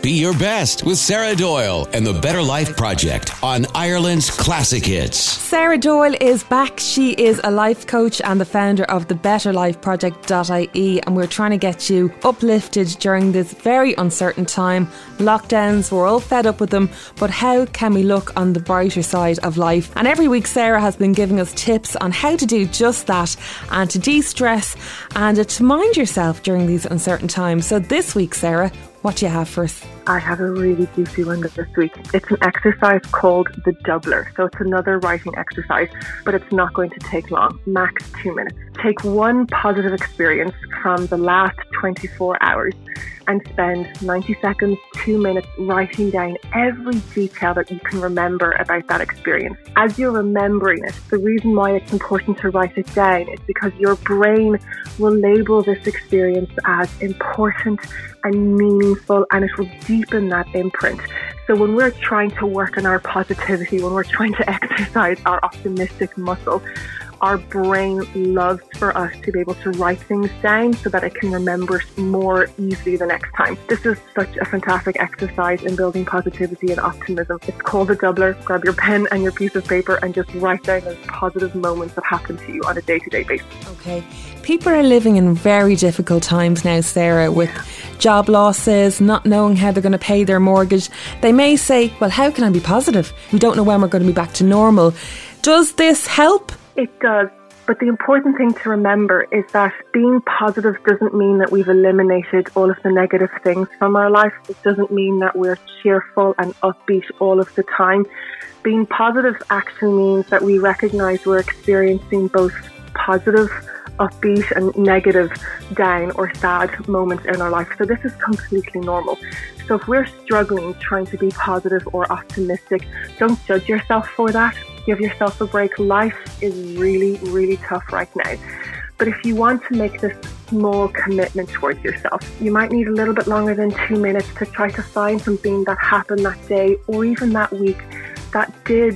Be Your Best with Sarah Doyle and the Better Life Project on Ireland's Classic Hits. Sarah Doyle is back. She is a life coach and the founder of the Better Life Project.ie, and we're trying to get you uplifted during this very uncertain time. Lockdowns, we're all fed up with them, but how can we look on the brighter side of life? And every week Sarah has been giving us tips on how to do just that and to de-stress and to mind yourself during these uncertain times. So this week, Sarah, what do you have for us? I have a really juicy one this week. It's an exercise called the Doubler. So it's another writing exercise, but it's not going to take long, max 2 minutes. Take one positive experience from the last 24 hours and spend 90 seconds, 2 minutes writing down every detail that you can remember about that experience. As you're remembering it, the reason why it's important to write it down is because your brain will label this experience as important and meaningful, and it will deepen that imprint. So when we're trying to work on our positivity, when we're trying to exercise our optimistic muscle, our brain loves for us to be able to write things down so that it can remember more easily the next time. This is such a fantastic exercise in building positivity and optimism. It's called the Doubler. Grab your pen and your piece of paper and just write down those positive moments that happen to you on a day-to-day basis. Okay. People are living in very difficult times now, Sarah, with job losses, not knowing how they're going to pay their mortgage. They may say, well, how can I be positive? We don't know when we're going to be back to normal. Does this help? It does. But the important thing to remember is that being positive doesn't mean that we've eliminated all of the negative things from our life. It doesn't mean that we're cheerful and upbeat all of the time. Being positive actually means that we recognise we're experiencing both positive, upbeat and negative down or sad moments in our life. So this is completely normal. So if we're struggling trying to be positive or optimistic, don't judge yourself for that. Give yourself a break. Life is really, really tough right now. But if you want to make this small commitment towards yourself, you might need a little bit longer than 2 minutes to try to find something that happened that day or even that week that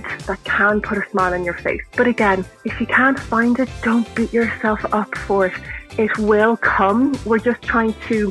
can put a smile on your face. But again, if you can't find it, don't beat yourself up for it. It will come. We're just trying to,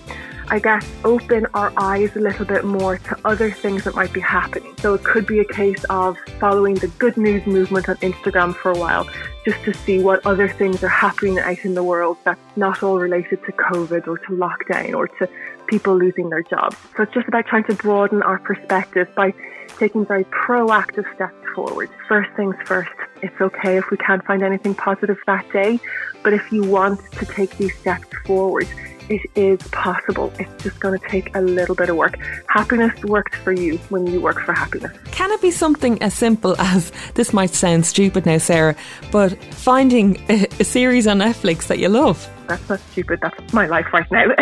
open our eyes a little bit more to other things that might be happening. So it could be a case of following the good news movement on Instagram for a while, just to see what other things are happening out in the world that's not all related to COVID or to lockdown or to people losing their jobs. So it's just about trying to broaden our perspective by taking very proactive steps forward. First things first, it's okay if we can't find anything positive that day, but if you want to take these steps forward, it is possible. It's just going to take a little bit of work. Happiness works for you when you work for happiness. Can it be something as simple as, this might sound stupid now, Sarah, but finding a series on Netflix that you love? That's not stupid. That's my life right now.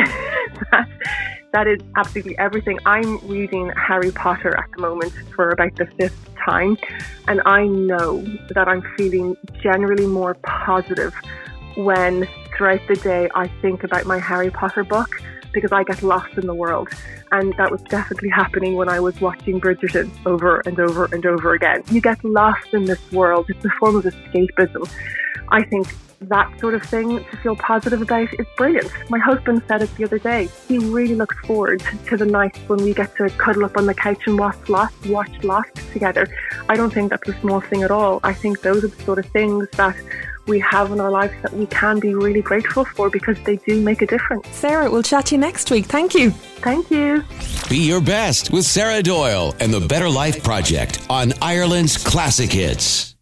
That is absolutely everything. I'm reading Harry Potter at the moment for about the 5th time, and I know that I'm feeling generally more positive when throughout the day I think about my Harry Potter book, because I get lost in the world. And that was definitely happening when I was watching Bridgerton over and over and over again. You get lost in this world. It's a form of escapism. I think that sort of thing to feel positive about is brilliant. My husband said it the other day. He really looks forward to the nights when we get to cuddle up on the couch and watch Lost together. I don't think that's a small thing at all. I think those are the sort of things that we have in our lives that we can be really grateful for because they do make a difference. Sarah, we'll chat to you next week. Thank you. Thank you. Be Your Best with Sarah Doyle and the Better Life Project on Ireland's Classic Hits.